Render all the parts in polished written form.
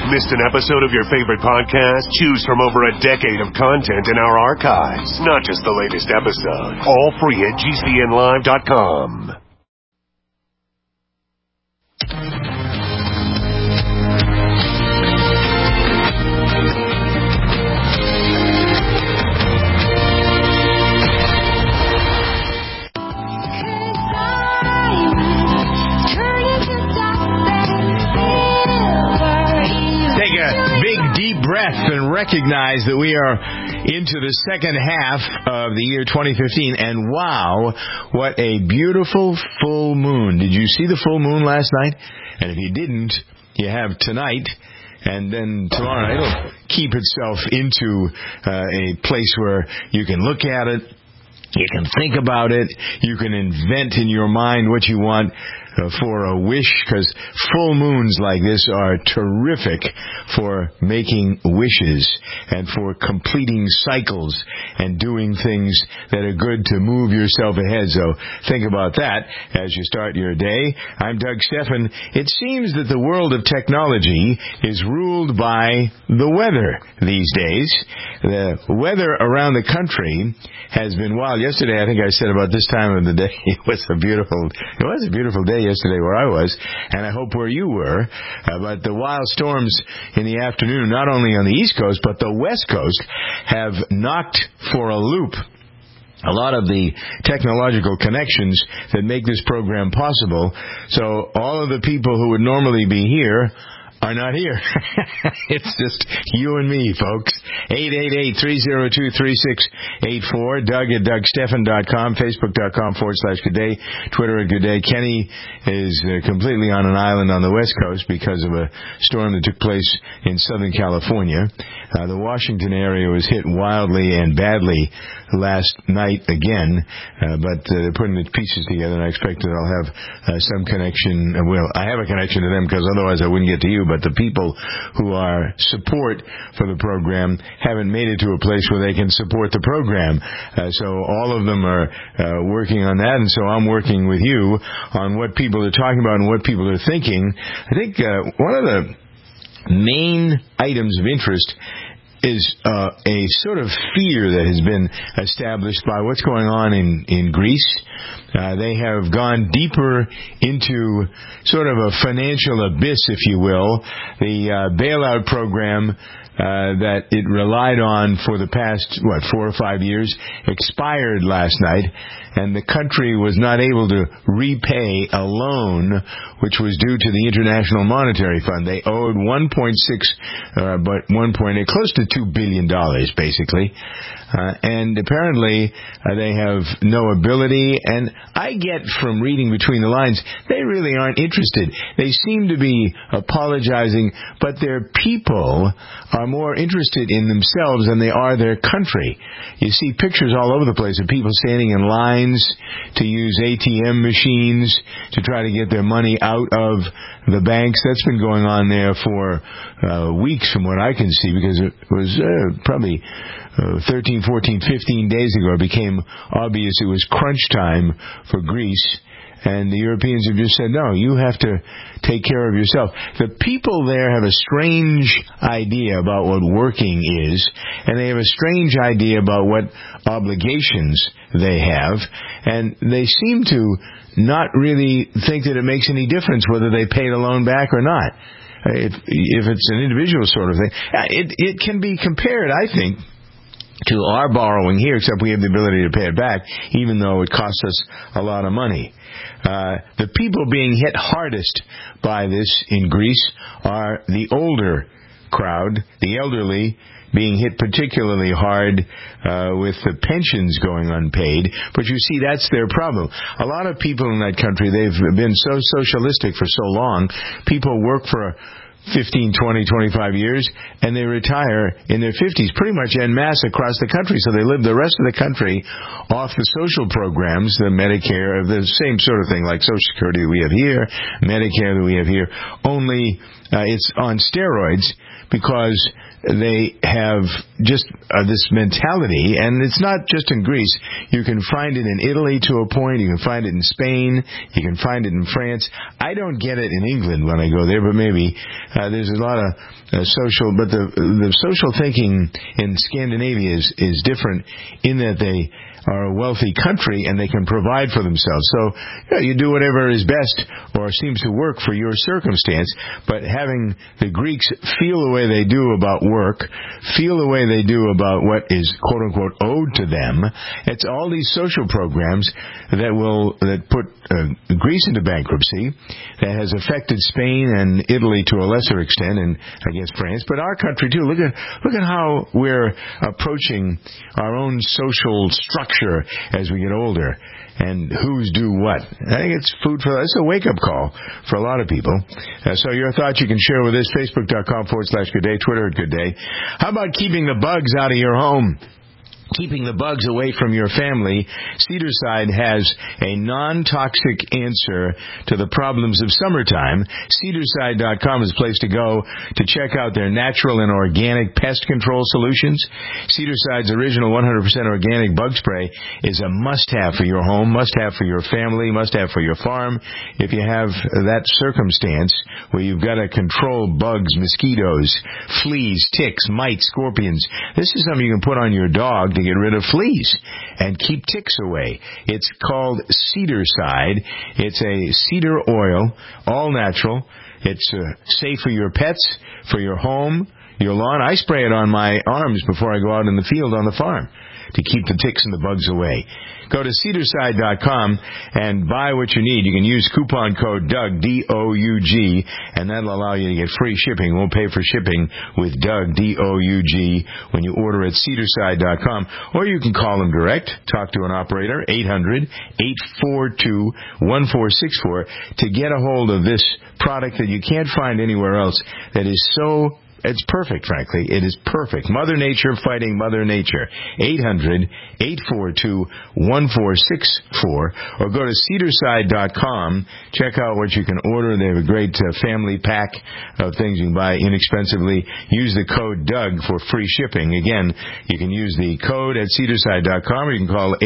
Missed an episode of your favorite podcast? Choose from over a decade of content in our archives, not just the latest episode. All free at GCNlive.com. Deep breath and recognize that we are into the second half of the year 2015, and wow, what a beautiful full moon. Did you see the full moon last night? And if you didn't, you have tonight, and then tomorrow night it'll keep itself into a place where you can look at it, you can think about it, you can invent in your mind what you want for a wish, because full moons like this are terrific for making wishes and for completing cycles and doing things that are good to move yourself ahead. So think about that as you start your day. I'm Doug Stephan. It seems that the world of technology is ruled by the weather these days. The weather around the country has been wild. Yesterday, I think I said about this time of the day, it was a beautiful day yesterday where I was, and I hope where you were. But the wild storms in the afternoon, not only on the East Coast, but the West Coast, have knocked for a loop a lot of the technological connections that make this program possible. So all of the people who would normally be here are not here. It's just you and me, folks. 888-302-3684. Doug at DougStephan.com. Facebook.com/Goodday. Twitter at Goodday. Kenny is completely on an island on the West Coast because of a storm that took place in Southern California. The Washington area was hit wildly and badly last night again, but they're putting the pieces together, and I expect that I'll have some connection. Well, I have a connection to them because otherwise I wouldn't get to you, but the people who are support for the program haven't made it to a place where they can support the program. So all of them are working on that, and so I'm working with you on what people are talking about and what people are thinking. I think one of the main items of interest is a sort of fear that has been established by what's going on in Greece. They have gone deeper into sort of a financial abyss, if you will. The bailout program that it relied on for the past, 4 or 5 years, expired last night, and the country was not able to repay a loan which was due to the International Monetary Fund. They owed close to $2 billion, basically. And apparently they have no ability, and I get from reading between the lines, they really aren't interested. They seem to be apologizing, but their people are more interested in themselves than they are their country. You see pictures all over the place of people standing in lines to use ATM machines to try to get their money out of the banks. That's been going on there for weeks from what I can see, because it was probably 13, 14, 15 days ago, it became obvious it was crunch time for Greece, and the Europeans have just said, no, you have to take care of yourself. The people there have a strange idea about what working is, and they have a strange idea about what obligations they have, and they seem to not really think that it makes any difference whether they pay the loan back or not. If it's an individual sort of thing. It can be compared, I think, to our borrowing here, except we have the ability to pay it back, even though it costs us a lot of money. The people being hit hardest by this in Greece are the older crowd, the elderly, being hit particularly hard with the pensions going unpaid. But you see, that's their problem. A lot of people in that country, they've been so socialistic for so long. People work for 15, 20, 25 years, and they retire in their 50s, pretty much en masse across the country. So they live the rest of the country off the social programs, the Medicare, the same sort of thing, like Social Security that we have here, Medicare that we have here, only it's on steroids, because they have just this mentality, and it's not just in Greece. You can find it in Italy to a point. You can find it in Spain. You can find it in France. I don't get it in England when I go there, but maybe there's a lot of social. But the social thinking in Scandinavia is different in that they are a wealthy country and they can provide for themselves. So you do whatever is best or seems to work for your circumstance, but having the Greeks feel the way they do about work, feel the way they do about what is quote-unquote owed to them, it's all these social programs that put Greece into bankruptcy, that has affected Spain and Italy to a lesser extent, and I guess France, but our country too. Look at how we're approaching our own social structure as we get older, and who's do what. I think it's it's a wake-up call for a lot of people. So your thoughts you can share with us, Facebook.com/Good Day, Twitter at Good Day. How about keeping the bugs out of your home? Keeping the bugs away from your family, Cedarside has a non-toxic answer to the problems of summertime. Cedarside.com is a place to go to check out their natural and organic pest control solutions. Cedarside's original 100% organic bug spray is a must-have for your home, must-have for your family, must-have for your farm. If you have that circumstance where you've got to control bugs, mosquitoes, fleas, ticks, mites, scorpions, this is something you can put on your dog to get rid of fleas and keep ticks away. It's called Cedarside. It's a cedar oil, all natural. It's safe for your pets, for your home, your lawn. I spray it on my arms before I go out in the field on the farm to keep the ticks and the bugs away. Go to Cedarside.com and buy what you need. You can use coupon code Doug, D-O-U-G, and that'll allow you to get free shipping. Won't pay for shipping with Doug, D-O-U-G, when you order at Cedarside.com. Or you can call them direct. Talk to an operator, 800-842-1464, to get a hold of this product that you can't find anywhere else that is so... It's perfect, frankly. It is perfect. Mother Nature fighting Mother Nature. 800-842-1464. Or go to Cedarside.com. Check out what you can order. They have a great family pack of things you can buy inexpensively. Use the code Doug for free shipping. Again, you can use the code at Cedarside.com, or you can call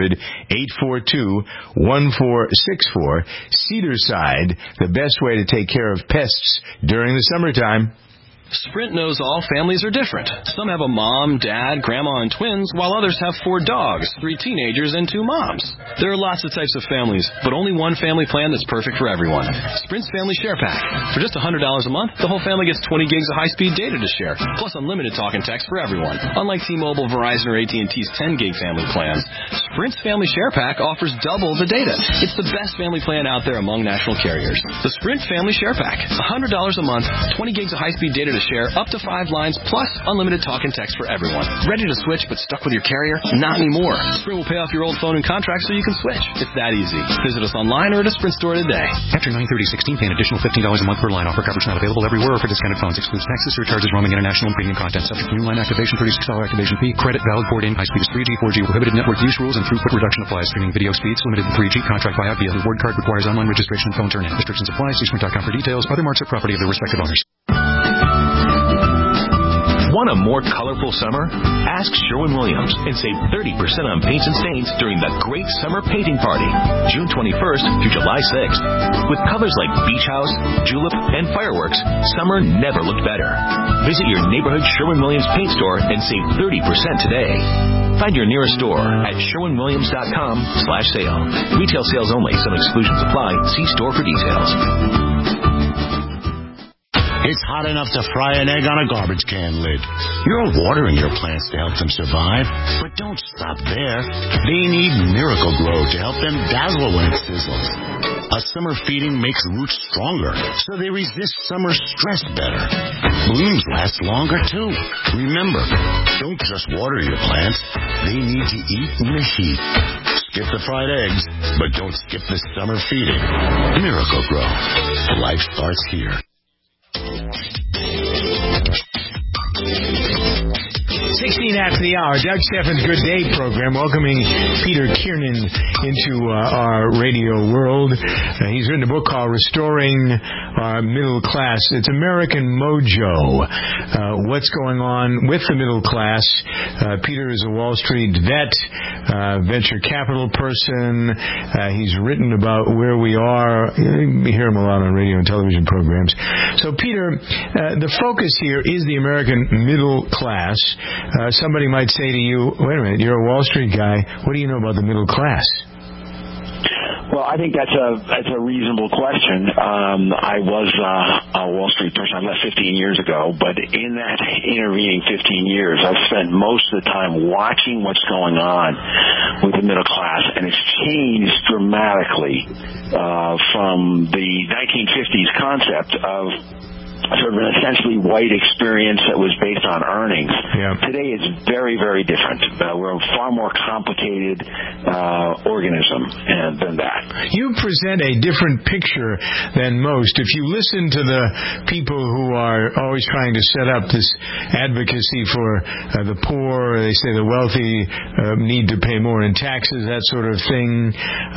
800-842-1464. Cedarside, the best way to take care of pests during the summertime. Sprint knows all families are different. Some have a mom, dad, grandma, and twins, while others have 4 dogs, 3 teenagers, and 2 moms. There are lots of types of families, but only one family plan that's perfect for everyone. Sprint's Family Share Pack. For just $100 a month, the whole family gets 20 gigs of high-speed data to share, plus unlimited talk and text for everyone. Unlike T-Mobile, Verizon, or AT&T's 10-gig family plans, Sprint's Family Share Pack offers double the data. It's the best family plan out there among national carriers. The Sprint Family Share Pack. $100 a month, 20 gigs of high-speed data to share, up to 5 lines, plus unlimited talk and text for everyone. Ready to switch but stuck with your carrier? Not anymore. Sprint will pay off your old phone and contract so you can switch. It's that easy. Visit us online or at a Sprint store today. After 9/30/16, pay an additional $15 a month per line. Offer coverage not available everywhere or for discounted phones. Excludes taxes, surcharges, roaming, international, and premium content. Subject to new line activation, $36 activation fee. Credit valid port in. High speed is 3G, 4G. Prohibited network use rules and throughput reduction applies. Streaming video speeds limited to 3G. Contract buyout via reward card requires online registration and phone turn-in. Restrictions apply. See Sprint.com for details. Other marks are property of the respective owners. Want a more colorful summer? Ask Sherwin-Williams and save 30% on paints and stains during the Great Summer Painting Party, June 21st through July 6th. With colors like Beach House, Julep, and Fireworks, summer never looked better. Visit your neighborhood Sherwin-Williams paint store and save 30% today. Find your nearest store at sherwinwilliams.com/sale. Retail sales only. Some exclusions apply. See store for details. It's hot enough to fry an egg on a garbage can lid. You're watering your plants to help them survive, but don't stop there. They need Miracle-Gro to help them dazzle when it sizzles. A summer feeding makes roots stronger, so they resist summer stress better. Blooms last longer, too. Remember, don't just water your plants. They need to eat in the heat. Skip the fried eggs, but don't skip the summer feeding. Miracle-Gro. Life starts here. 16 after the hour. Doug Steffens' Good Day program, welcoming Peter Kiernan into our radio world. He's written a book called Restoring Our Middle Class. It's American Mojo. What's going on with the middle class? Peter is a Wall Street vet, venture capital person. He's written about where we are. You hear him a lot on radio and television programs. So, Peter, the focus here is the American middle class. Somebody might say to you, wait a minute, you're a Wall Street guy. What do you know about the middle class? Well, I think that's a reasonable question. I was a Wall Street person. I left 15 years ago, but in that intervening 15 years, I've spent most of the time watching what's going on with the middle class, and it's changed dramatically from the 1950s concept of sort of an essentially white experience that was based on earnings. Yeah. Today it's very, very different. We're a far more complicated organism than that. You present a different picture than most. If you listen to the people who are always trying to set up this advocacy for the poor, they say the wealthy need to pay more in taxes, that sort of thing.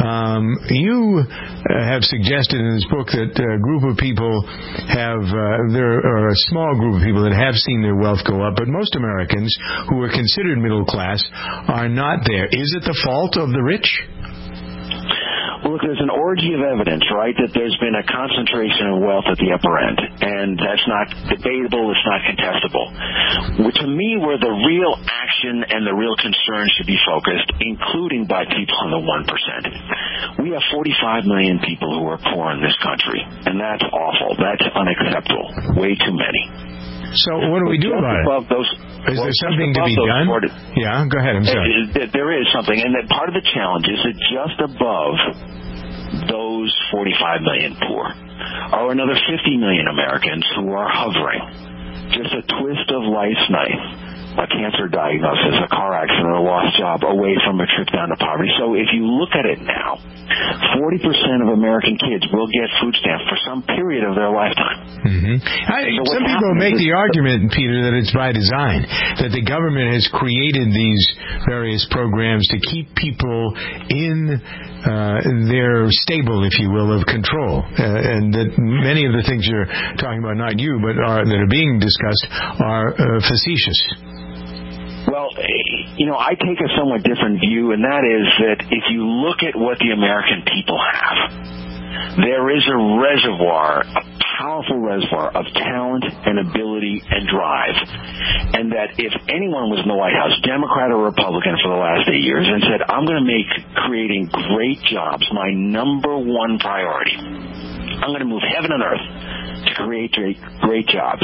You have suggested in this book that a group of people have there are a small group of people that have seen their wealth go up, but most Americans who are considered middle class are not there. Is it the fault of the rich? Well, look, there's an orgy of evidence, right, that there's been a concentration of wealth at the upper end, and that's not debatable, it's not contestable. To me, where the real action and the real concern should be focused, including by people in the 1%. We have 45 million people who are poor in this country, and that's awful. That's unacceptable. Way too many. So what do we do about it? Is there something to be done? Yeah, go ahead. I'm sorry. There is something, and that part of the challenge is that just above those 45 million poor are another 50 million Americans who are hovering. Just a twist of life's knife, a cancer diagnosis, a car accident, or a lost job away from a trip down to poverty. So if you look at it now, 40% of American kids will get food stamps for some period of their lifetime. Mm-hmm. Some people make the argument, Peter, that it's by design, that the government has created these various programs to keep people in their stable, if you will, of control. And that many of the things you're talking about, not you, but that are being discussed, are facetious. Well, I take a somewhat different view, and that is that if you look at what the American people have, there is a reservoir, a powerful reservoir of talent and ability and drive. And that if anyone was in the White House, Democrat or Republican for the last 8 years, and said, I'm going to make creating great jobs my number one priority, I'm going to move heaven and earth to create great jobs,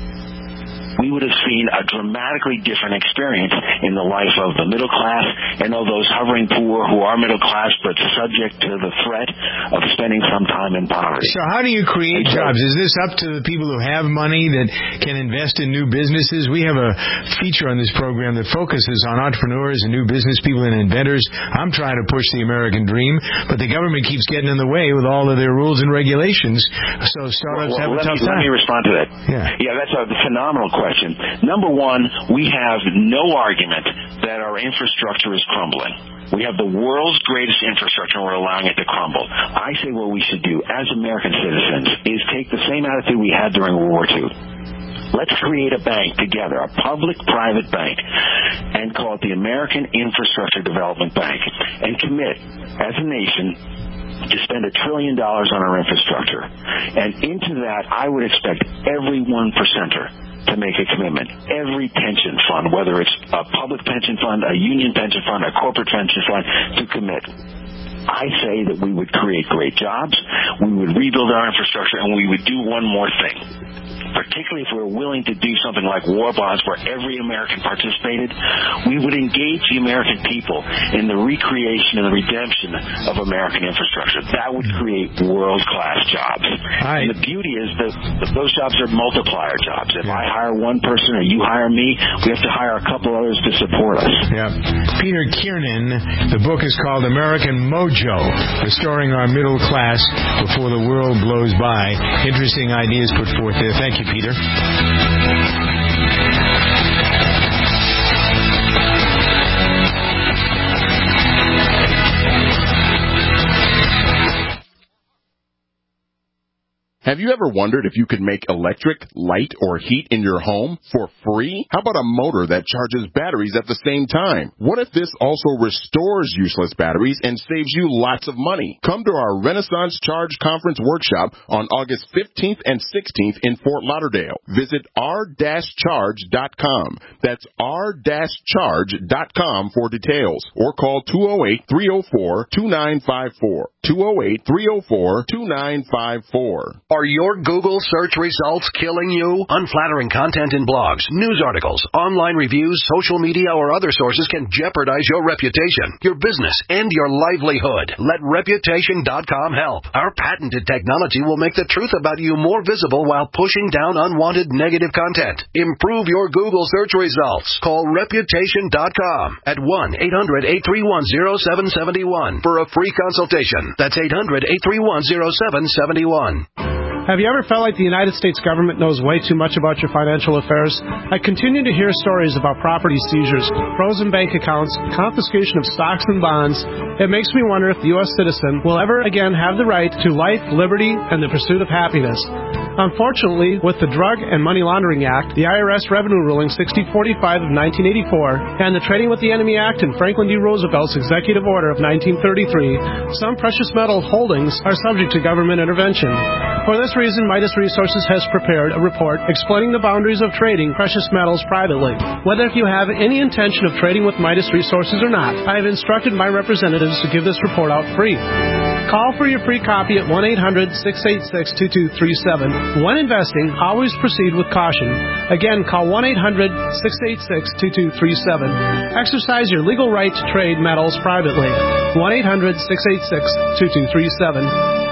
we would have seen a dramatically different experience in the life of the middle class and of those hovering poor who are middle class but subject to the threat of spending some time in poverty. So how do you create jobs? Is this up to the people who have money that can invest in new businesses? We have a feature on this program that focuses on entrepreneurs and new business people and inventors. I'm trying to push the American dream, but the government keeps getting in the way with all of their rules and regulations. So startups have a tough time. Let me respond to that. Yeah, that's a phenomenal question. Number one, we have no argument that our infrastructure is crumbling. We have the world's greatest infrastructure, and we're allowing it to crumble. I say what we should do as American citizens is take the same attitude we had during World War II. Let's create a bank together, a public-private bank, and call it the American Infrastructure Development Bank, and commit, as a nation, to spend $1 trillion on our infrastructure. And into that, I would expect every 1%er to make a commitment. Every pension fund, whether it's a public pension fund, a union pension fund, a corporate pension fund, to commit. I say that we would create great jobs, we would rebuild our infrastructure, and we would do one more thing. Particularly if we're willing to do something like war bonds where every American participated, we would engage the American people in the recreation and the redemption of American infrastructure. That would create world-class jobs. And the beauty is that those jobs are multiplier jobs. If I hire one person or you hire me, we have to hire a couple others to support us. Yeah. Peter Kiernan, the book is called American Mojo, Restoring Our Middle Class Before the World Blows By. Interesting ideas put forth there. Thank you, Peter. Have you ever wondered if you could make electric, light, or heat in your home for free? How about a motor that charges batteries at the same time? What if this also restores useless batteries and saves you lots of money? Come to our Renaissance Charge Conference workshop on August 15th and 16th in Fort Lauderdale. Visit r-charge.com. That's r-charge.com for details, or call 208-304-2954. 208-304-2954. Are your Google search results killing you? Unflattering content in blogs, news articles, online reviews, social media, or other sources can jeopardize your reputation, your business, and your livelihood. Let Reputation.com help. Our patented technology will make the truth about you more visible while pushing down unwanted negative content. Improve your Google search results. Call Reputation.com at 1-800-831-0771 for a free consultation. That's 800-831-0771. Have you ever felt like the United States government knows way too much about your financial affairs? I continue to hear stories about property seizures, frozen bank accounts, confiscation of stocks and bonds. It makes me wonder if the U.S. citizen will ever again have the right to life, liberty, and the pursuit of happiness. Unfortunately, with the Drug and Money Laundering Act, the IRS Revenue Ruling 6045 of 1984, and the Trading with the Enemy Act and Franklin D. Roosevelt's Executive Order of 1933, some precious metal holdings are subject to government intervention. For this reason, Midas Resources has prepared a report explaining the boundaries of trading precious metals privately. Whether if you have any intention of trading with Midas Resources or not, I have instructed my representatives to give this report out free. Call for your free copy at 1-800-686-2237. When investing, always proceed with caution. Again, call 1-800-686-2237. Exercise your legal right to trade metals privately. 1-800-686-2237.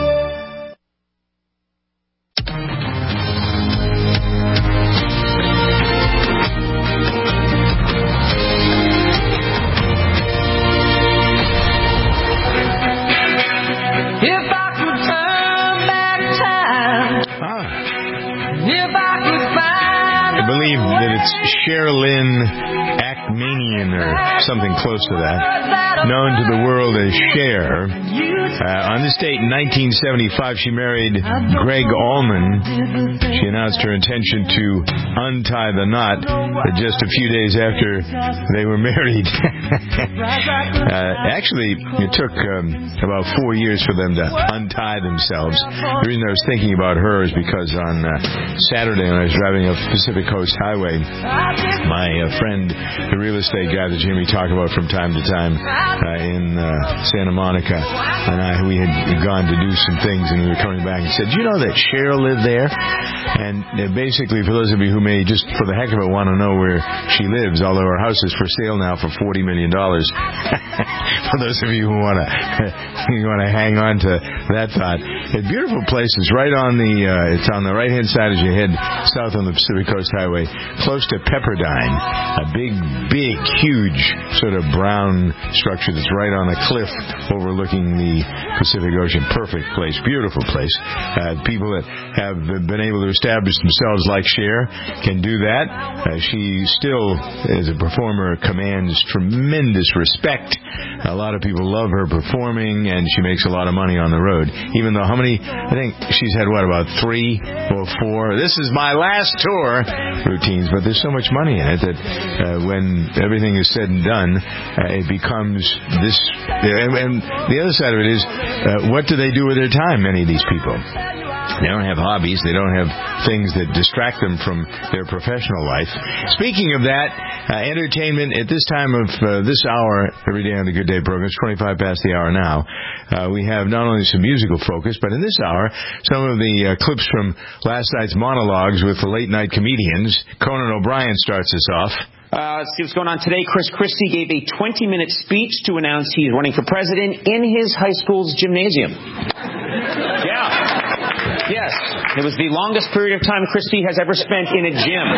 Sherilyn Ackmanian or something close to that, known to the world as Cher. On this date in 1975, she married Greg Allman. She announced her intention to untie the knot just a few days after they were married. Actually, it took about 4 years for them to untie themselves. The reason I was thinking about her is because on Saturday when I was driving up Pacific Coast Highway, my friend, the real estate guy that Jimmy talked about from time to time in Santa Monica, and we had gone to do some things, and we were coming back and said, "Do you know that Cher lived there?" And basically, for those of you who may just for the heck of it want to know where she lives, although her house is for sale now for $40 million, for those of you who want to hang on to that thought, a beautiful place. It's right on it's on the right-hand side as you head south on the Pacific Coast Highway, close to Pepperdine, a big, huge sort of brown structure that's right on a cliff overlooking the Pacific Ocean. Perfect place, beautiful place. People that have been able to establish themselves like Cher can do that. She still, as a performer, commands tremendous respect. A lot of people love her performing, and she makes a lot of money on the road. Even though I think she's had, about 3 or 4, this is my last tour routines, but there's so much money in it that when everything is said and done, it becomes this. And the other side of it is, what do they do with their time, many of these people? They don't have hobbies. They don't have things that distract them from their professional life. Speaking of that, entertainment at this time of this hour, every day on the Good Day program, it's 25 past the hour now. We have not only some musical focus, but in this hour, some of the clips from last night's monologues with the late-night comedians. Conan O'Brien starts us off. Let's see what's going on today. Chris Christie gave a 20-minute speech to announce he's running for president in his high school's gymnasium. Yeah. Yes. It was the longest period of time Christie has ever spent in a gym.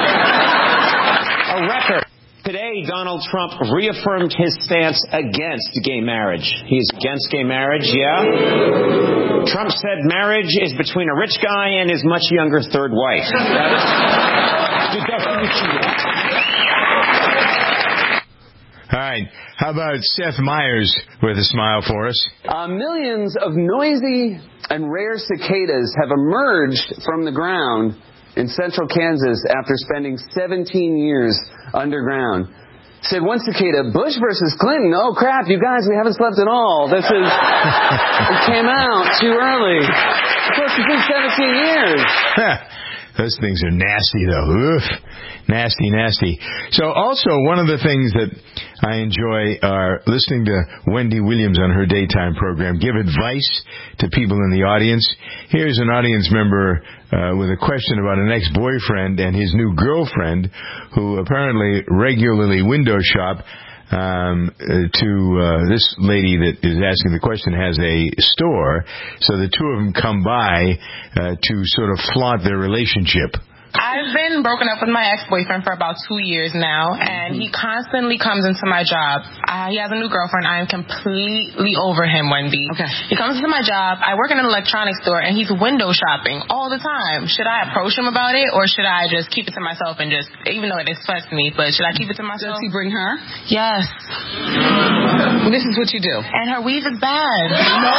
A record. Today, Donald Trump reaffirmed his stance against gay marriage. He's against gay marriage, yeah? Trump said marriage is between a rich guy and his much younger third wife. All right, right. How about Seth Meyers with a smile for us? Millions of noisy and rare cicadas have emerged from the ground in central Kansas after spending 17 years underground. Said one cicada, Bush versus Clinton. Oh, crap, you guys, we haven't slept at all. It came out too early. Of course, it's been 17 years. Those things are nasty, though. Oof. Nasty, nasty. So also, one of the things that I enjoy are listening to Wendy Williams on her daytime program give advice to people in the audience. Here's an audience member with a question about an ex-boyfriend and his new girlfriend, who apparently regularly window shop. This lady that is asking the question has a store, so the two of them come by to sort of flaunt their relationship. I've been broken up with my ex-boyfriend for about 2 years now, and he constantly comes into my job. He has a new girlfriend. I am completely over him, Wendy. Okay. He comes into my job. I work in an electronics store, and he's window shopping all the time. Should I approach him about it, or should I just keep it to myself and just, even though it disgusts me, but should I keep it to myself? Does he bring her? Yes. This is what you do. And her weave is bad. No.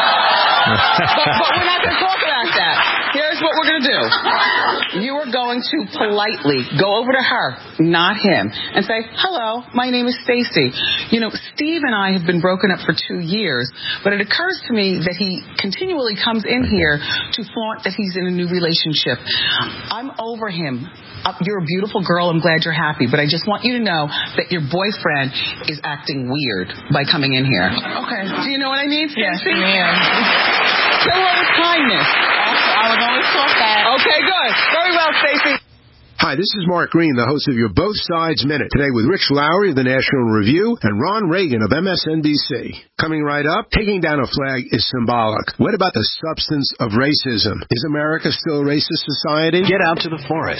but we're not going to talk about that. Here's what we're going to do. You are going to politely go over to her, not him, and say, hello, my name is Stacy. You know, Steve and I have been broken up for 2 years, but it occurs to me that he continually comes in here to flaunt that he's in a new relationship. I'm over him. You're a beautiful girl. I'm glad you're happy, but I just want you to know that your boyfriend is acting weird by coming in here. Okay. Do you know what I mean, Stacy? Yes, ma'am. Kill her with kindness. I was always taught that. Okay, good. Very well, Stacy. Hi, this is Mark Green, the host of your Both Sides Minute. Today with Rich Lowry of the National Review and Ron Reagan of MSNBC. Coming right up, taking down a flag is symbolic. What about the substance of racism? Is America still a racist society? Get out to the forest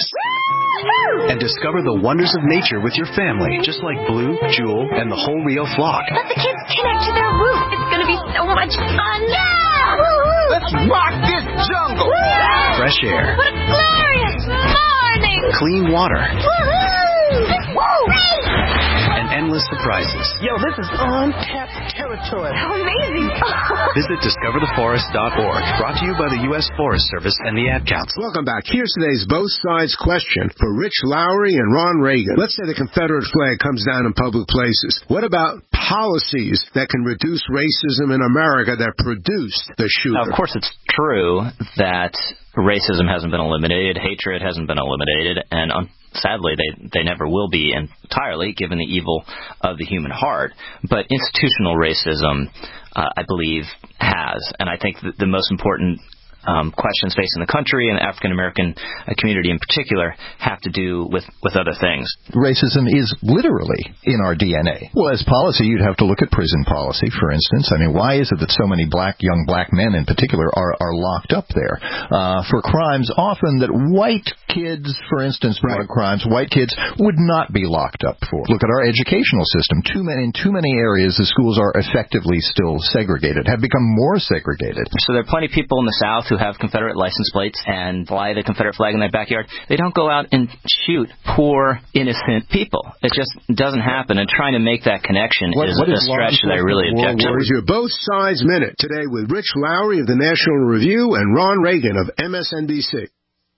and discover the wonders of nature with your family, just like Blue, Jewel, and the whole Rio flock. Let the kids connect to their roots. It's going to be so much fun. Yeah! Woo-hoo! Let's rock this jungle. Woo! Fresh air. What a glorious morning. Clean water. Woohoo! Woo! And endless surprises. Yo, this is untapped territory. How amazing. Visit discovertheforest.org. Brought to you by the U.S. Forest Service and the Ad Council. Welcome back. Here's today's Both Sides question for Rich Lowry and Ron Reagan. Let's say the Confederate flag comes down in public places. What about policies that can reduce racism in America that produced the shooter? Now, of course, it's true that racism hasn't been eliminated, hatred hasn't been eliminated, and sadly, they never will be entirely, given the evil of the human heart. But institutional racism, I believe, has. And I think the most important questions facing the country and the African-American community in particular have to do with other things. Racism is literally in our DNA. Well, as policy, you'd have to look at prison policy, for instance. I mean, why is it that so many young black men in particular are locked up there for crimes often that white kids, for instance, drug crimes, white kids would not be locked up for? Look at our educational system. In too many areas, the schools are effectively still segregated, have become more segregated. So there are plenty of people in the South who have Confederate license plates and fly the Confederate flag in their backyard. They don't go out and shoot poor, innocent people. It just doesn't happen, and trying to make that connection is a stretch that I really object to. Here's your Both Sides Minute today with Rich Lowry of the National Review and Ron Reagan of MSNBC.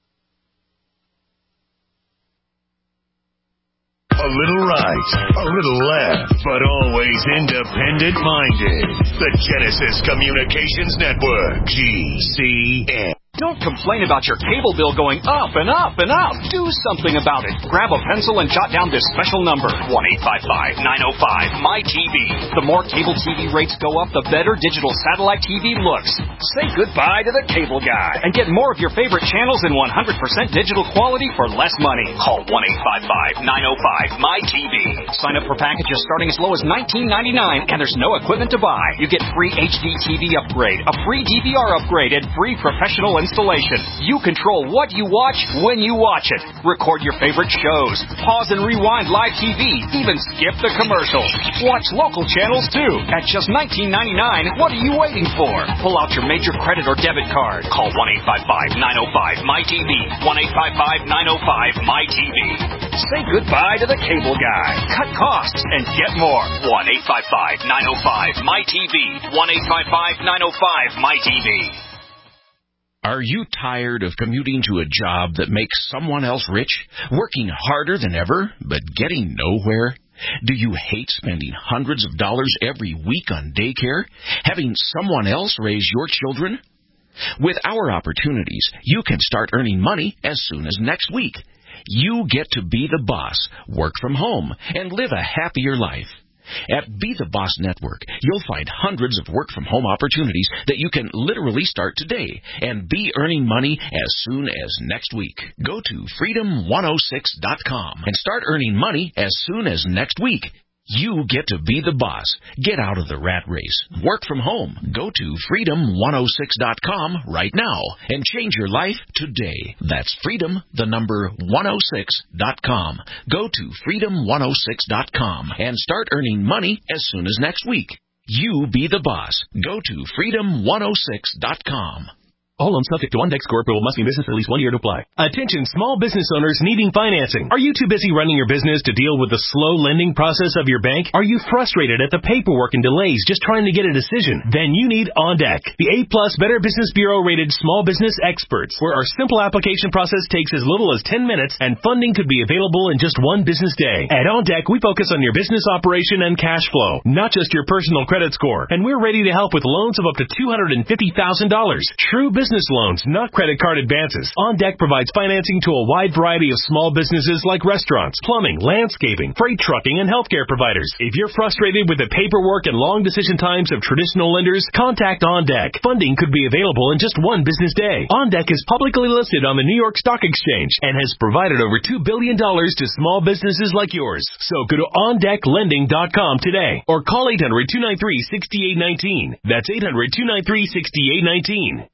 A little right, a little left, but always independent-minded. The Genesis Communications Network, GCN. Don't complain about your cable bill going up and up and up. Do something about it. Grab a pencil and jot down this special number, 1-855-905-MY-TV. The more cable TV rates go up, the better digital satellite TV looks. Say goodbye to the cable guy and get more of your favorite channels in 100% digital quality for less money. Call 1-855-905-MY-TV. Sign up for packages starting as low as $19.99, and there's no equipment to buy. You get free HD TV upgrade, a free DVR upgrade, and free professional installation. You control what you watch when you watch it. Record your favorite shows. Pause and rewind live TV. Even skip the commercials. Watch local channels too. At just $19.99, what are you waiting for? Pull out your major credit or debit card. Call 1-855-905-MyTV. 1-855-905-MyTV. Say goodbye to the cable guy. Cut costs and get more. 1-855-905-MyTV. 1-855-905-MyTV. Are you tired of commuting to a job that makes someone else rich? Working harder than ever, but getting nowhere? Do you hate spending hundreds of dollars every week on daycare? Having someone else raise your children? With our opportunities, you can start earning money as soon as next week. You get to be the boss, work from home, and live a happier life. At Be the Boss Network, you'll find hundreds of work-from-home opportunities that you can literally start today and be earning money as soon as next week. Go to freedom106.com and start earning money as soon as next week. You get to be the boss. Get out of the rat race. Work from home. Go to freedom106.com right now and change your life today. That's freedom106.com. Go to freedom106.com and start earning money as soon as next week. You be the boss. Go to freedom106.com. All loans subject to OnDeck score approval, must be in business for at least 1 year to apply. Attention small business owners needing financing. Are you too busy running your business to deal with the slow lending process of your bank? Are you frustrated at the paperwork and delays just trying to get a decision? Then you need OnDeck, the A-plus Better Business Bureau rated small business experts, where our simple application process takes as little as 10 minutes and funding could be available in just 1 business day. At OnDeck, we focus on your business operation and cash flow, not just your personal credit score. And we're ready to help with loans of up to $250,000. True business loans, not credit card advances. OnDeck provides financing to a wide variety of small businesses like restaurants, plumbing, landscaping, freight trucking, and healthcare providers. If you're frustrated with the paperwork and long decision times of traditional lenders, contact OnDeck. Funding could be available in just 1 business day. OnDeck is publicly listed on the New York Stock Exchange and has provided over $2 billion to small businesses like yours. So go to OnDeckLending.com today or call 800-293-6819. That's 800-293-6819.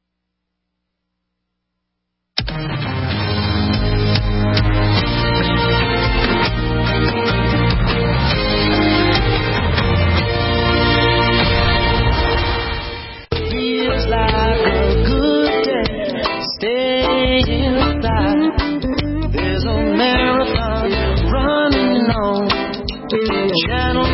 Feels like a good day. Stay inside. There's a marathon running on Channel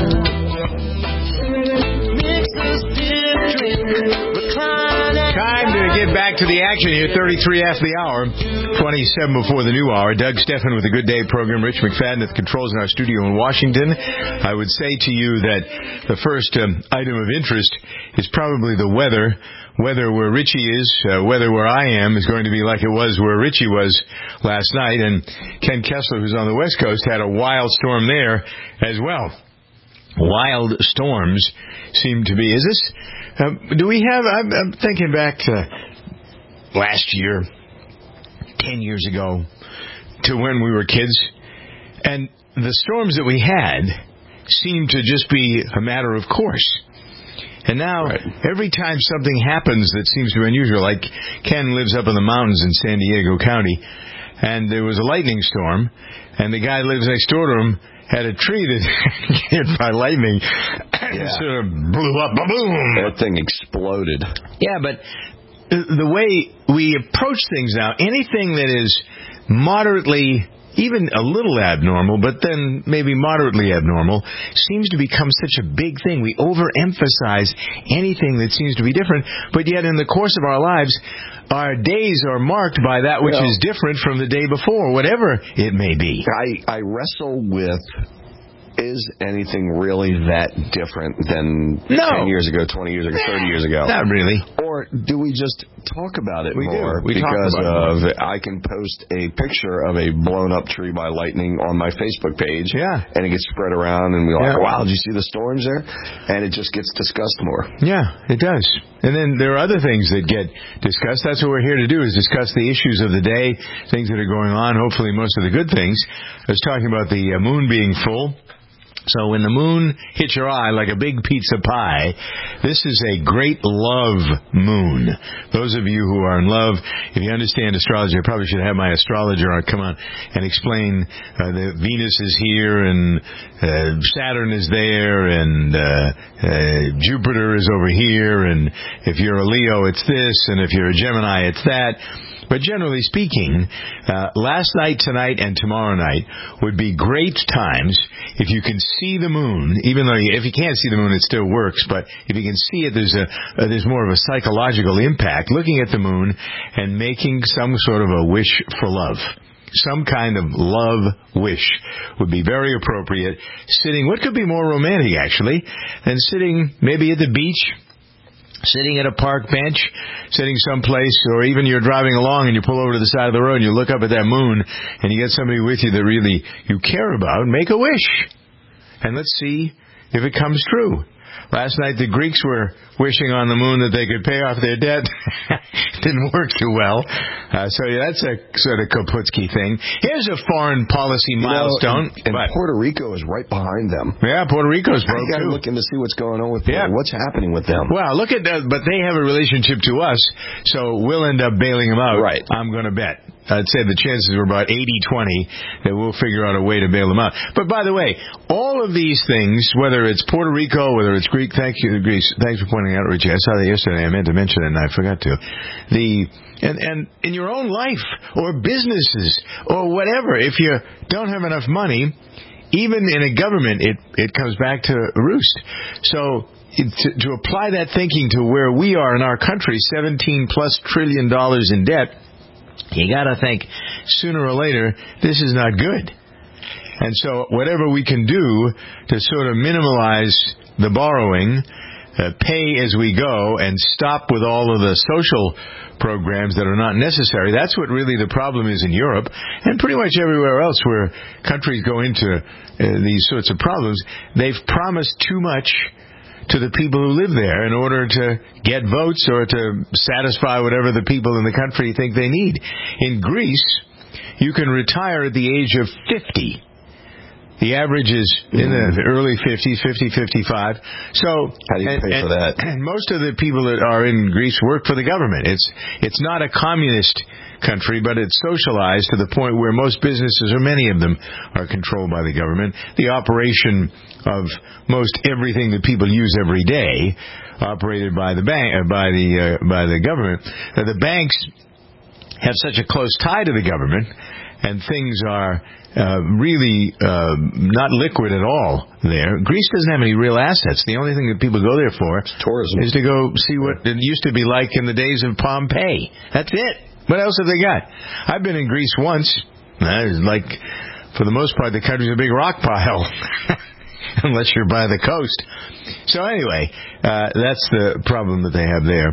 9. Mix a stiff drink, recline. Time to get back to the action here. 33 after the hour, 27 before the new hour. Doug Stephan with the Good Day program. Rich McFadden at the controls in our studio in Washington. I would say to you that the first item of interest is probably the weather. Weather where Richie is, weather where I am is going to be like it was where Richie was last night. And Ken Kessler, who's on the West Coast, had a wild storm there as well. Wild storms seem to be. Is this... do we have... I'm thinking back to last year, 10 years ago, to when we were kids. And the storms that we had seemed to just be a matter of course. And now, every time something happens that seems to be unusual, like Ken lives up in the mountains in San Diego County, and there was a lightning storm, and the guy lives next door to him had a tree that hit by lightning, sort of blew up, boom! That thing exploded. Yeah, but the way we approach things now, anything that is moderately, even a little abnormal, but then maybe moderately abnormal, seems to become such a big thing. We overemphasize anything that seems to be different, but yet in the course of our lives, our days are marked by that which is different from the day before, whatever it may be. I wrestle with, is anything really that different than 10 years ago, 20 years ago, 30 years ago? Not really. Or do we just talk about it more? We because talk about of I can post a picture of a blown up tree by lightning on my Facebook page, and it gets spread around, and we're like, wow, did you see the storms there? And it just gets discussed more. Yeah, it does. And then there are other things that get discussed. That's what we're here to do, is discuss the issues of the day, things that are going on, hopefully most of the good things. I was talking about the moon being full. So when the moon hits your eye like a big pizza pie, this is a great love moon. Those of you who are in love, if you understand astrology, I probably should have my astrologer come on and explain that Venus is here and Saturn is there and Jupiter is over here, and if you're a Leo, it's this, and if you're a Gemini, it's that. But generally speaking, last night, tonight, and tomorrow night would be great times if you can see the moon. Even though if you can't see the moon, it still works. But if you can see it, there's more of a psychological impact. Looking at the moon and making some sort of a wish for love. Some kind of love wish would be very appropriate. Sitting, what could be more romantic, actually, than sitting maybe at the beach, sitting at a park bench, sitting someplace, or even you're driving along and you pull over to the side of the road and you look up at that moon and you get somebody with you that really you care about, make a wish. And let's see if it comes true. Last night the Greeks were wishing on the moon that they could pay off their debt. Didn't work too well. So that's a sort of Kaputsky thing. Here's a foreign policy milestone. And Puerto Rico is right behind them. Yeah, Puerto Rico's broke too. I got to look in to see what's going on with them. What's happening with them. Well, look at that. But they have a relationship to us, so we'll end up bailing them out. Right. I'm going to bet. I'd say the chances are about 80-20 that we'll figure out a way to bail them out. But by the way, all of these things, whether it's Puerto Rico, whether it's Greek, thanks for pointing out, Richie. I saw that yesterday. I meant to mention it and I forgot to. And in your own life or businesses or whatever, if you don't have enough money, even in a government, it comes back to roost. So to apply that thinking to where we are in our country, $17+ trillion in debt, you got to think sooner or later this is not good. And so whatever we can do to sort of minimize the borrowing, pay as we go, and stop with all of the social programs that are not necessary. That's what really the problem is in Europe and pretty much everywhere else where countries go into these sorts of problems. They've promised too much to the people who live there in order to get votes or to satisfy whatever the people in the country think they need. In Greece, you can retire at the age of 50. The average is in the early 50s, 50, 55. So, how do you pay for that? And most of the people that are in Greece work for the government. It's not a communist country, but it's socialized to the point where most businesses, or many of them, are controlled by the government. The operation of most everything that people use every day, operated by the bank, by the government. The banks have such a close tie to the government, and things are really not liquid at all there. Greece doesn't have any real assets. The only thing that people go there for tourism, is to go see what it used to be like in the days of Pompeii. That's it. What else have they got? I've been in Greece once. It's like, for the most part, the country's a big rock pile, unless you're by the coast. So anyway, that's the problem that they have there.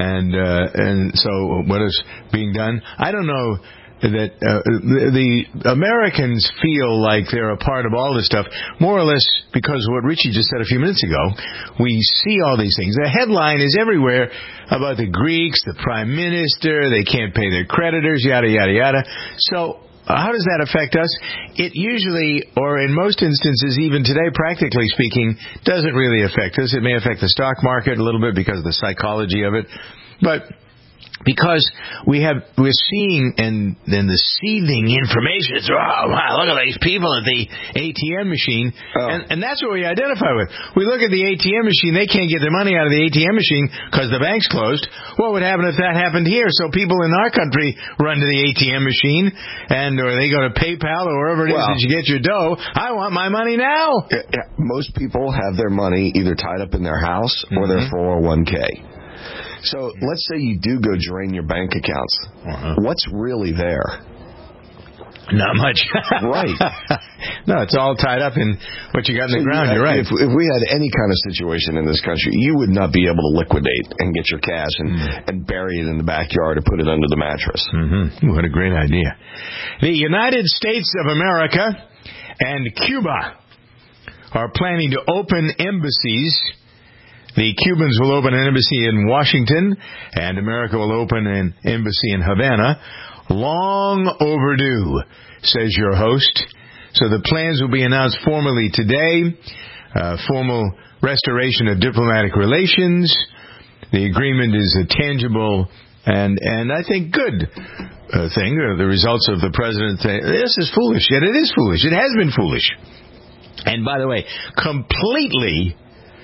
And so what is being done? I don't know that the Americans feel like they're a part of all this stuff, more or less because of what Richie just said a few minutes ago. We see all these things. The headline is everywhere about the Greeks, the prime minister, they can't pay their creditors, yada, yada, yada. So how does that affect us? It usually, or in most instances, even today, practically speaking, doesn't really affect us. It may affect the stock market a little bit because of the psychology of it. But because we're seeing and then the seething information. It's, oh, wow, look at these people at the ATM machine. And that's what we identify with. We look at the ATM machine. They can't get their money out of the ATM machine because the bank's closed. What would happen if that happened here? So people in our country run to the ATM machine or they go to PayPal or wherever it is that you get your dough. I want my money now. Most people have their money either tied up in their house or their 401k. So let's say you do go drain your bank accounts. What's really there? Not much. Right. No, it's all tied up in what you got in the ground. You're right. If we had any kind of situation in this country, you would not be able to liquidate and get your cash and bury it in the backyard or put it under the mattress. What a great idea. The United States of America and Cuba are planning to open embassies. The Cubans will open an embassy in Washington, and America will open an embassy in Havana. Long overdue, says your host. So the plans will be announced formally today. Formal restoration of diplomatic relations. The agreement is a tangible and I think good thing. The results of the president say, this is foolish. Yet it is foolish. It has been foolish. And by the way, completely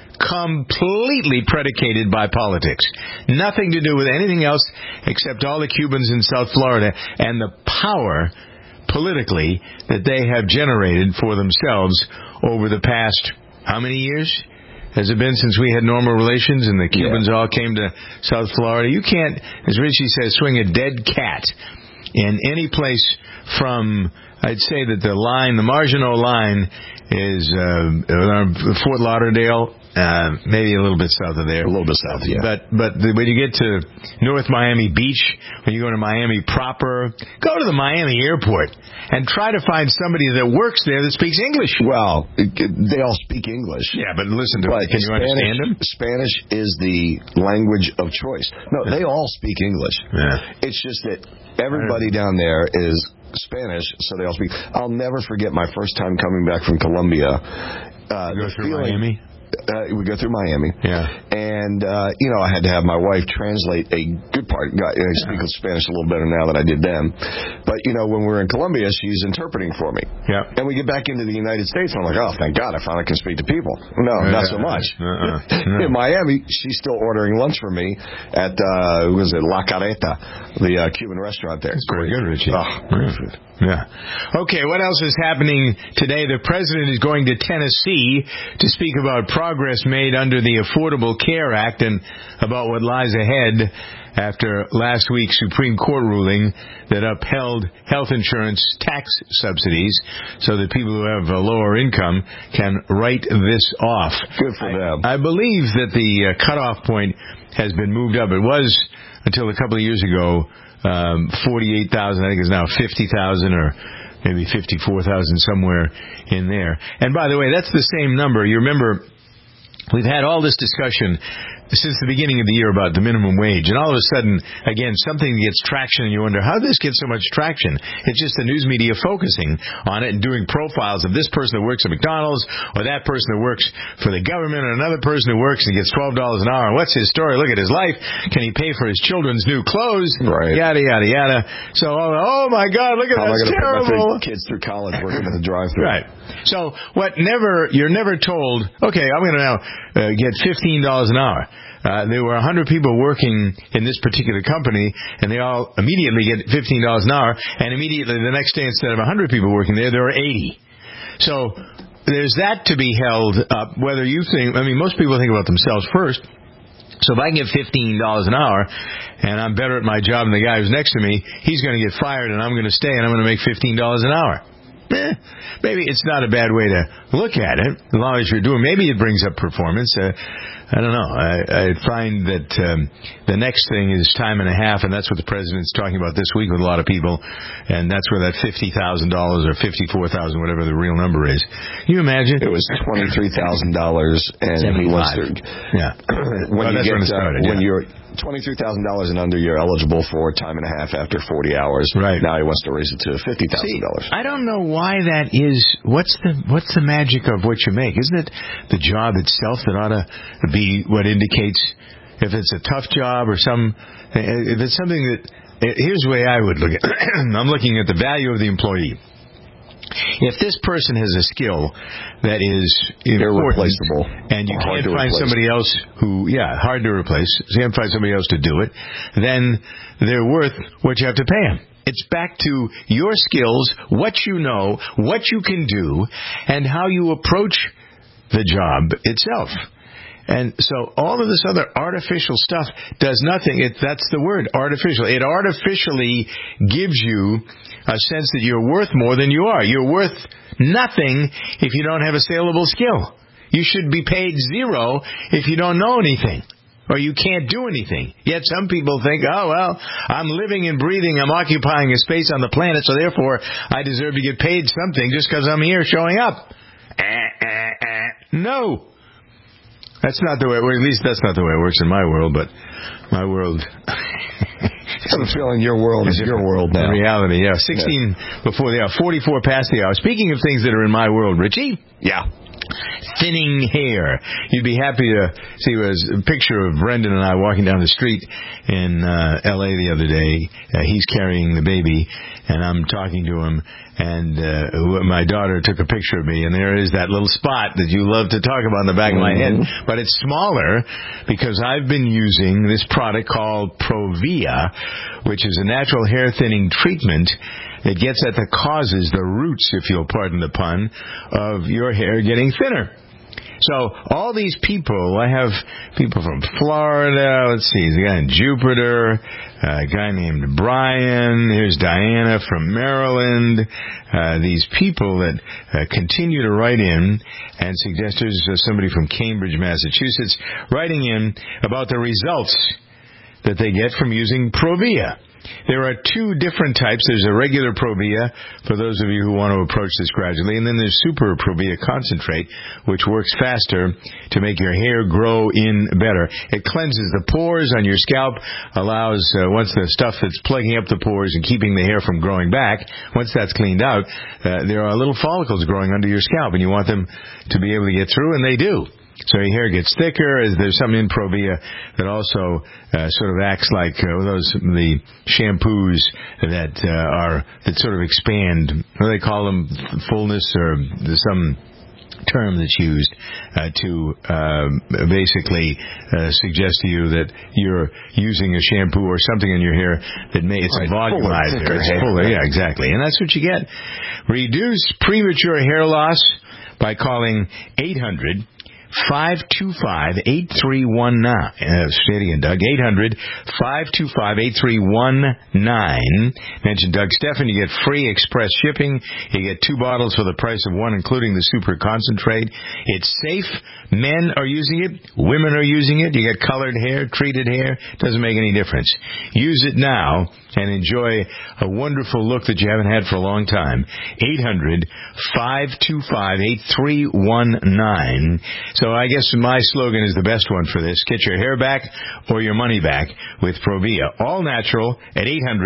predicated by politics. Nothing to do with anything else except all the Cubans in South Florida and the power politically that they have generated for themselves over the past, how many years has it been since we had normal relations and the Cubans all came to South Florida? You can't, as Richie says, swing a dead cat in any place from, I'd say that the Maginot Line is Fort Lauderdale, maybe a little bit south of there. A little bit south, yeah. But when you get to North Miami Beach, when you go to Miami proper, go to the Miami airport and try to find somebody that works there that speaks English. Well, they all speak English. Yeah, but listen to it. Can you understand them? Spanish is the language of choice. No, they all speak English. Yeah. It's just that everybody down there is Spanish, so they all speak. I'll never forget my first time coming back from Colombia. Go through Miami? We go through Miami. Yeah. And, I had to have my wife translate a good part. I speak Spanish a little better now than I did then. But, when we're in Colombia, she's interpreting for me. Yeah. And we get back into the United States, and I'm like, oh, thank God, I finally can speak to people. No, not so much. No. In Miami, she's still ordering lunch for me at, La Carreta, the Cuban restaurant there. That's very good, Richie. Oh, yeah. Okay, what else is happening today? The president is going to Tennessee to speak about progress made under the Affordable Care Act and about what lies ahead after last week's Supreme Court ruling that upheld health insurance tax subsidies so that people who have a lower income can write this off. Good for them. I believe that the cutoff point has been moved up. It was, until a couple of years ago, 48,000. I think it's now 50,000 or maybe 54,000, somewhere in there. And by the way, that's the same number. You remember, we've had all this discussion since the beginning of the year about the minimum wage, and all of a sudden, again, something gets traction, and you wonder, how did this get so much traction? It's just the news media focusing on it and doing profiles of this person that works at McDonald's, or that person that works for the government, or another person who works and gets $12 an hour. What's his story? Look at his life. Can he pay for his children's new clothes? Right. Yada, yada, yada. So, oh my God, look at that. That's terrible. Put my kids through college working at the drive-thru. Right. So, you're never told, okay, I'm going to now get $15 an hour. There were 100 people working in this particular company, and they all immediately get $15 an hour, and immediately the next day, instead of 100 people working there were 80. So there's that to be held up, whether you think, most people think about themselves first. So if I can get $15 an hour, and I'm better at my job than the guy who's next to me, he's going to get fired, and I'm going to stay, and I'm going to make $15 an hour. Maybe it's not a bad way to look at it, as long as you're doing. Maybe it brings up performance. I don't know. I find that the next thing is time and a half, and that's what the president's talking about this week with a lot of people, and that's where that $50,000 or $54,000, whatever the real number is. Can you imagine? It was $23,000, and he wants to. Yeah. When you're $23,000 and under, you're eligible for time and a half after 40 hours. Right. Now he wants to raise it to $50,000. I don't know why that is. What's the magic of what you make? Isn't it the job itself that ought to be what indicates if it's a tough job or if it's something that. Here's the way I would look at it. I'm looking at the value of the employee. If this person has a skill that is irreplaceable, and you can't find somebody else hard to replace, so you can't find somebody else to do it, then they're worth what you have to pay them. It's back to your skills, what you know, what you can do, and how you approach the job itself. And so all of this other artificial stuff does nothing. That's the word, artificial. It artificially gives you a sense that you're worth more than you are. You're worth nothing if you don't have a saleable skill. You should be paid zero if you don't know anything or you can't do anything. Yet some people think, oh, well, I'm living and breathing, I'm occupying a space on the planet, so therefore I deserve to get paid something just because I'm here showing up. No. That's not the way, or at least that's not the way it works in my world, but my world have a feeling your world is your world now. Reality, yeah. 16 before the hour, 44 past the hour. Speaking of things that are in my world, Richie. Yeah. Thinning hair. You'd be happy to see a picture of Brendan and I walking down the street in L.A. the other day. He's carrying the baby, and I'm talking to him, and my daughter took a picture of me, and there is that little spot that you love to talk about in the back of my head, but it's smaller because I've been using this product called Provia, which is a natural hair thinning treatment. It gets at the causes, the roots, if you'll pardon the pun, of your hair getting thinner. So all these people, I have people from Florida, let's see, there's a guy in Jupiter, a guy named Brian, here's Diana from Maryland, these people that continue to write in and suggest there's somebody from Cambridge, Massachusetts, writing in about the results that they get from using Provia. There are two different types. There's a regular Provia, for those of you who want to approach this gradually, and then there's Super Provia Concentrate, which works faster to make your hair grow in better. It cleanses the pores on your scalp, allows, once the stuff that's plugging up the pores and keeping the hair from growing back, once that's cleaned out, there are little follicles growing under your scalp, and you want them to be able to get through, and they do. So your hair gets thicker. There's something in Provia that also sort of acts like the shampoos that sort of expand. What do they call them? Fullness, or there's some term that's used to basically suggest to you that you're using a shampoo or something in your hair that it's a volumizer. It's fuller. Yeah, exactly. And that's what you get. Reduce premature hair loss by calling 800 525-8319. Say it again, Doug. 800-525-8319. Mention Doug Stephan. You get free express shipping. You get 2 bottles for the price of 1, including the super concentrate. It's safe. Men are using it. Women are using it. You get colored hair, treated hair. Doesn't make any difference. Use it now and enjoy a wonderful look that you haven't had for a long time. 800-525-8319. So I guess my slogan is the best one for this. Get your hair back or your money back with Provia. All natural at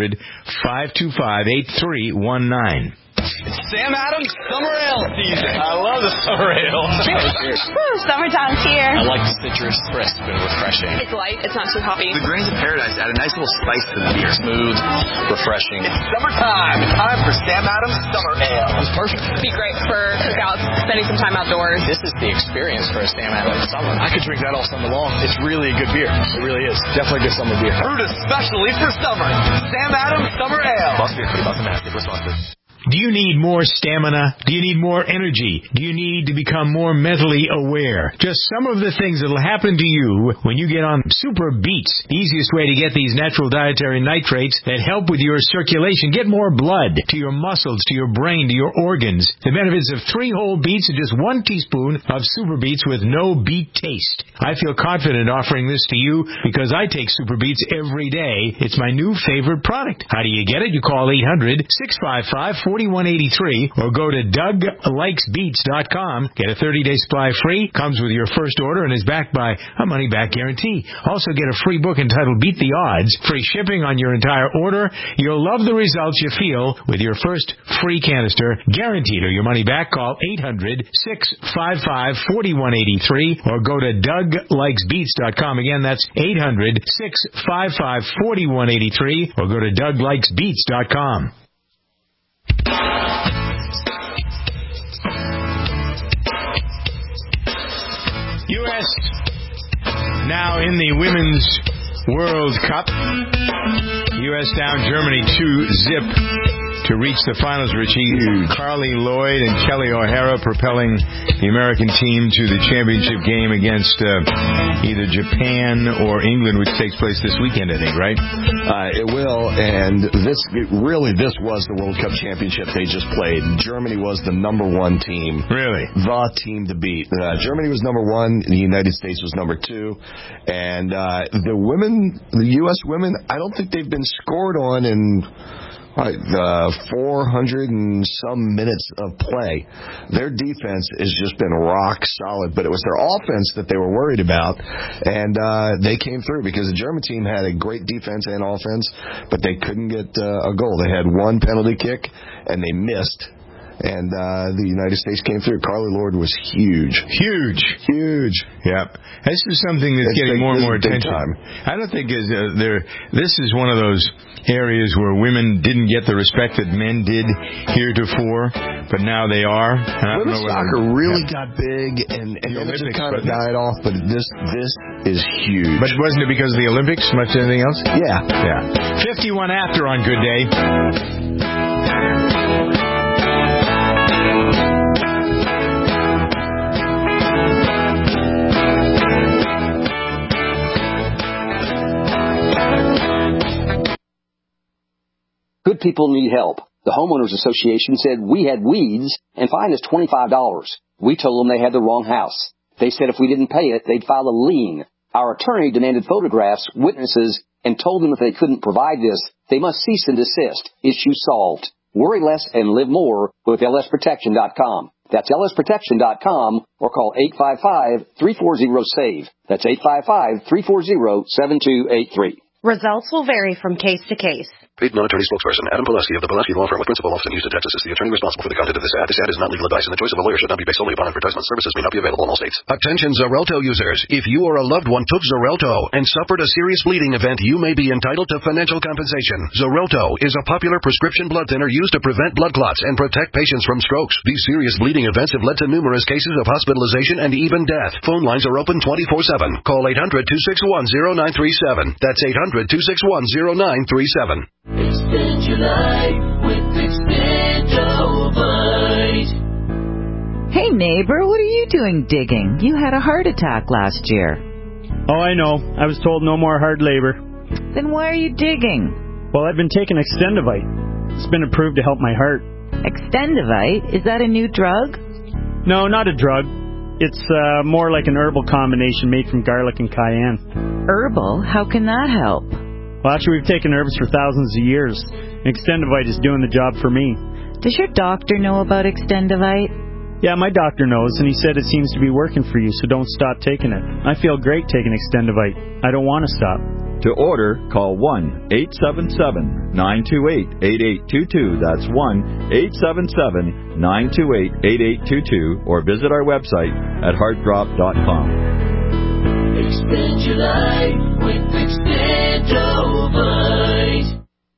800-525-8319. It's Sam Adams Summer Ale season. I love the summer ale. Cheers. Woo, summertime's here. I like the citrus, crisp and refreshing. It's light. It's not too hoppy. The grains of paradise add a nice little spice to the beer. Smooth, refreshing. It's summertime. It's time for Sam Adams Summer Ale. It's perfect. It'd be great for cookouts, spending some time outdoors. This is the experience for a Sam Adams summer. I could drink that all summer long. It's really a good beer. It really is. Definitely good summer beer. Brewed especially for summer. Sam Adams Summer Ale. Must be $20 a massive responsive. Do you need more stamina? Do you need more energy? Do you need to become more mentally aware? Just some of the things that will happen to you when you get on Super Beets. The easiest way to get these natural dietary nitrates that help with your circulation. Get more blood to your muscles, to your brain, to your organs. The benefits of 3 whole beets and just 1 teaspoon of Super Beets with no beet taste. I feel confident offering this to you because I take Super Beets every day. It's my new favorite product. How do you get it? You call 800-655-4183 or go to DougLikesBeets.com. Get a 30-day supply free. Comes with your first order and is backed by a money-back guarantee. Also get a free book entitled Beat the Odds. Free shipping on your entire order. You'll love the results you feel with your first free canister. Guaranteed or your money back. Call 800-655-4183 or go to DougLikesBeets.com. Again, that's 800-655-4183 or go to DougLikesBeets.com. U.S. now in the Women's World Cup. U.S. down Germany 2-0 to reach the finals, Richie. Carly Lloyd and Kelly O'Hara propelling the American team to the championship game against either Japan or England, which takes place this weekend, I think, right? It will, and this was the World Cup championship they just played. Germany was the number 1 team. Really? The team to beat. Germany was number 1, the United States was number 2, and the U.S. women, I don't think they've been scored on in 400 and some minutes of play. Their defense has just been rock solid, but it was their offense that they were worried about, and they came through because the German team had a great defense and offense, but they couldn't get a goal. They had one penalty kick, and they missed. And the United States came through. Carly Lord was huge. Huge. Yep. This is something that's getting more and more attention. I don't think this is one of those areas where women didn't get the respect that men did heretofore, but now they are. Women's soccer really got big, and then it just kind of died off, but this is huge. But wasn't it because of the Olympics, much as anything else? Yeah. 51 after on Good Day. Good people need help. The Homeowners Association said we had weeds and fined us $25. We told them they had the wrong house. They said if we didn't pay it, they'd file a lien. Our attorney demanded photographs, witnesses, and told them if they couldn't provide this, they must cease and desist. Issue solved. Worry less and live more with lsprotection.com. That's lsprotection.com or call 855-340-SAVE. That's 855-340-7283. Results will vary from case to case. Paid non-attorney spokesperson Adam Pulaski of the Pulaski Law Firm with principal office in Houston, Texas is the attorney responsible for the content of this ad. This ad is not legal advice, and the choice of a lawyer should not be based solely upon advertisement. Services may not be available in all states. Attention Xarelto users. If you or a loved one took Xarelto and suffered a serious bleeding event, you may be entitled to financial compensation. Xarelto is a popular prescription blood thinner used to prevent blood clots and protect patients from strokes. These serious bleeding events have led to numerous cases of hospitalization and even death. Phone lines are open 24/7. Call 800-261-0937. That's 800-261-0937. Extend your life with Extendovite. Hey neighbor, what are you doing digging? You had a heart attack last year. Oh, I know. I was told no more hard labor. Then why are you digging? Well, I've been taking Extendovite. It's been approved to help my heart. Extendovite? Is that a new drug? No, not a drug. It's more like an herbal combination made from garlic and cayenne. Herbal? How can that help? Well, actually, we've taken herbs for thousands of years. Extendovite is doing the job for me. Does your doctor know about Extendovite? Yeah, my doctor knows, and he said it seems to be working for you, so don't stop taking it. I feel great taking Extendovite. I don't want to stop. To order, call 1-877-928-8822. That's 1-877-928-8822, or visit our website at heartdrop.com. Extend your life with Extendovite.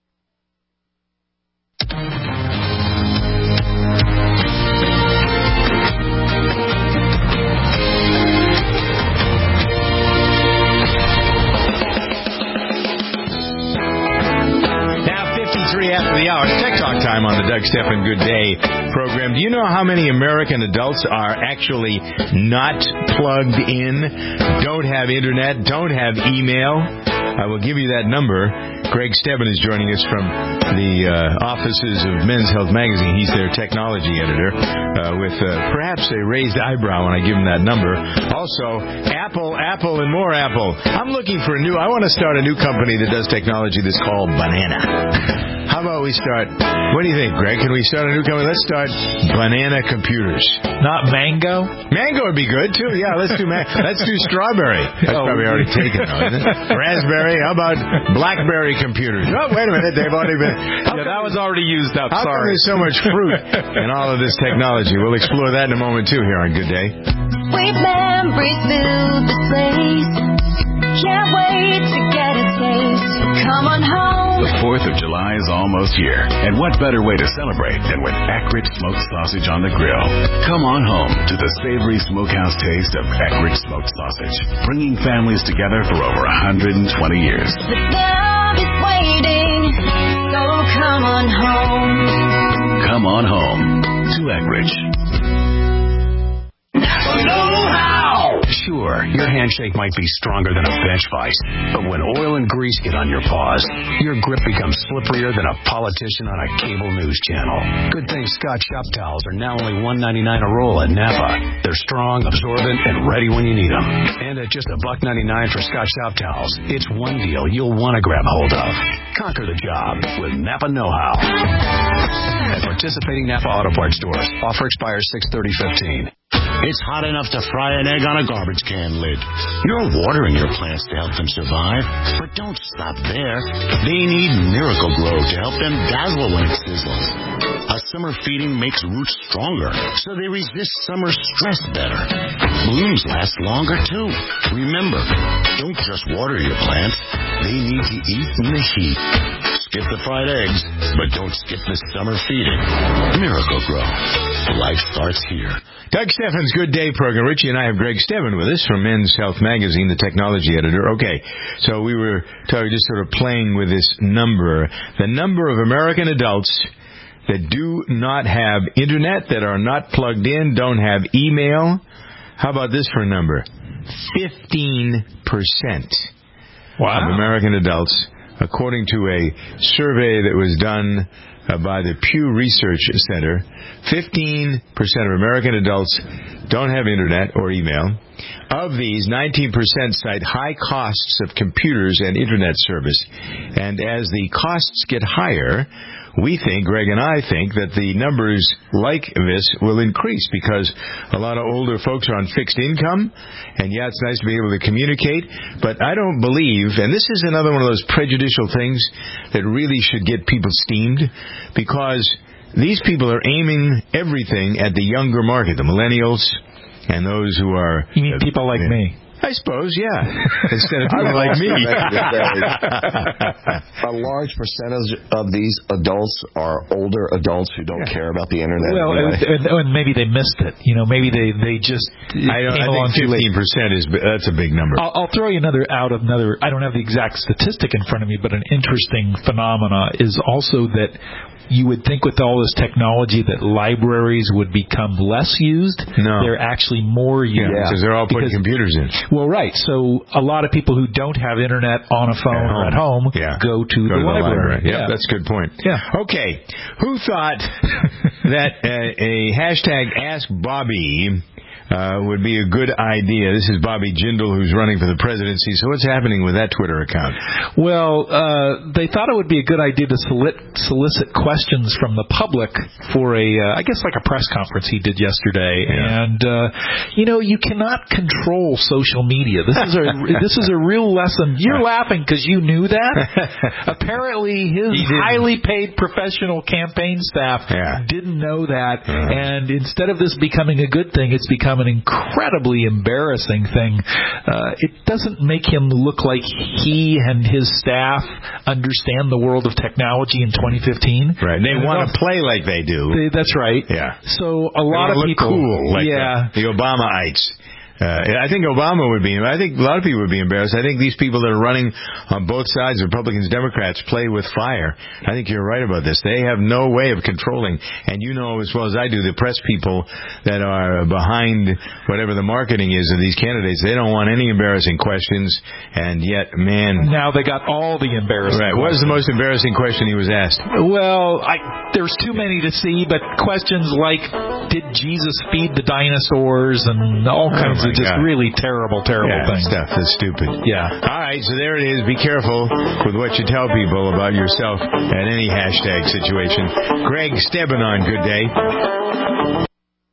After the hour, Tech Talk time on the Doug Stephan Good Day program. Do you know how many American adults are actually not plugged in, don't have internet, don't have email? I will give you that number. Greg Stebbin is joining us from the offices of Men's Health Magazine. He's their technology editor, with perhaps a raised eyebrow when I give him that number. Also, Apple, and more Apple. I'm looking for I want to start a new company that does technology that's called Banana. How about we start, what do you think, Greg? Can we start a new company? Let's start Banana Computers. Not Mango? Mango would be good, too. Yeah, let's do let's do Strawberry. That's probably already taken, though, isn't it? Raspberry. How about Blackberry Computers? Oh, wait a minute. They've already been... Yeah, that was already used up. How come there's so much fruit in all of this technology? We'll explore that in a moment, too, here on Good Day. Sweet memories fill the place. Can't wait to get a taste. Come on home. The 4th of July is almost here, and what better way to celebrate than with Eckrich smoked sausage on the grill? Come on home to the savory smokehouse taste of Eckrich smoked sausage, bringing families together for over 120 years. The love is waiting, so come on home. Come on home to Eckrich. Know-how. Sure, your handshake might be stronger than a bench vice, but when oil and grease get on your paws, your grip becomes slipperier than a politician on a cable news channel. Good thing Scott Shop Towels are now only $1.99 a roll at Napa. They're strong, absorbent, and ready when you need them. And at just $1.99 for Scott Shop Towels, it's one deal you'll want to grab hold of. Conquer the job with Napa Know-How. At participating Napa Auto Parts stores. Offer expires 6/30/15. It's hot enough to fry an egg on a garbage can lid. You're watering your plants to help them survive, but don't stop there. They need Miracle-Gro to help them dazzle when it sizzles. A summer feeding makes roots stronger, so they resist summer stress better. Blooms last longer, too. Remember, don't just water your plants. They need to eat in the heat. Skip the fried eggs, but don't skip the summer feeding. Miracle-Gro. Life starts here. Doug Steffen's Good Day program. Richie and I have Greg Steffen with us from Men's Health Magazine, the technology editor. Okay, so we were just sort of playing with this number. The number of American adults that do not have internet, that are not plugged in, don't have email. How about this for a number? 15% of American adults, according to a survey that was done by the Pew Research Center, 15% of American adults don't have internet or email. Of these, 19% cite high costs of computers and internet service. And as the costs get higher, we think, Greg and I think, that the numbers like this will increase because a lot of older folks are on fixed income, and yeah, it's nice to be able to communicate, but I don't believe, and this is another one of those prejudicial things that really should get people steamed, because these people are aiming everything at the younger market, the millennials, and those who are... You mean people like me? I suppose, yeah. Instead of people like me. A large percentage of these adults are older adults who don't care about the internet. Well, and maybe they missed it. You know, maybe they just I think 15% that's a big number. I'll throw you another. I don't have the exact statistic in front of me, but an interesting phenomena is also that you would think with all this technology that libraries would become less used. No. They're actually more used. Yeah, because they're all putting computers in. Well, right. So a lot of people who don't have internet on a phone or at home go to the library. Yeah, that's a good point. Yeah. Okay. Who thought that a hashtag Ask Bobby would be a good idea? This is Bobby Jindal, who's running for the presidency. So what's happening with that Twitter account? Well, they thought it would be a good idea to solicit questions from the public for I guess like a press conference he did yesterday. Yeah. And, you cannot control social media. This is a real lesson. You're laughing because you knew that. Apparently, his highly paid professional campaign staff didn't know that. And instead of this becoming a good thing, it's become an incredibly embarrassing thing. It doesn't make him look like he and his staff understand the world of technology in 2015. Right. They want to play like they do. That's right. Yeah. So a lot of people look cool, like the Obamaites. I think Obama would be. I think a lot of people would be embarrassed. I think these people that are running on both sides, Republicans, Democrats, play with fire. I think you're right about this. They have no way of controlling. And you know as well as I do, the press people that are behind whatever the marketing is of these candidates, they don't want any embarrassing questions. And yet, man... Now they got all the embarrassing questions. What was the most embarrassing question he was asked? Well, there's too many to see, but questions like, did Jesus feed the dinosaurs and all kinds of just really terrible things. Stuff that's stupid. Yeah. All right, so there it is. Be careful with what you tell people about yourself at any hashtag situation. Greg Steffen on Good Day.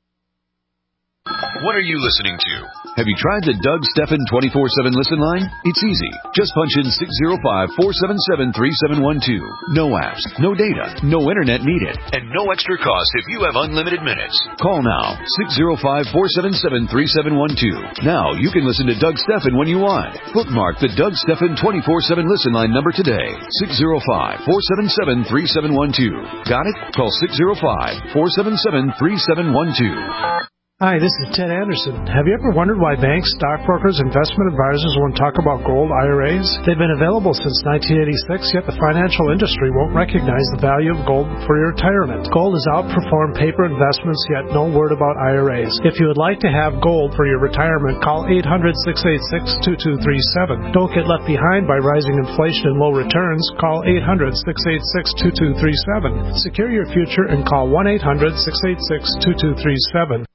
What are you listening to? Have you tried the Doug Steffen 24/7 listen line? It's easy. Just punch in 605-477-3712. No apps, no data, no internet needed, and no extra cost if you have unlimited minutes. Call now, 605-477-3712. Now you can listen to Doug Steffen when you want. Bookmark the Doug Steffen 24/7 listen line number today. 605-477-3712. Got it? Call 605-477-3712. Hi, this is Ted Anderson. Have you ever wondered why banks, stockbrokers, investment advisors won't talk about gold IRAs? They've been available since 1986, yet the financial industry won't recognize the value of gold for your retirement. Gold has outperformed paper investments, yet no word about IRAs. If you would like to have gold for your retirement, call 800-686-2237. Don't get left behind by rising inflation and low returns. Call 800-686-2237. Secure your future and call 1-800-686-2237.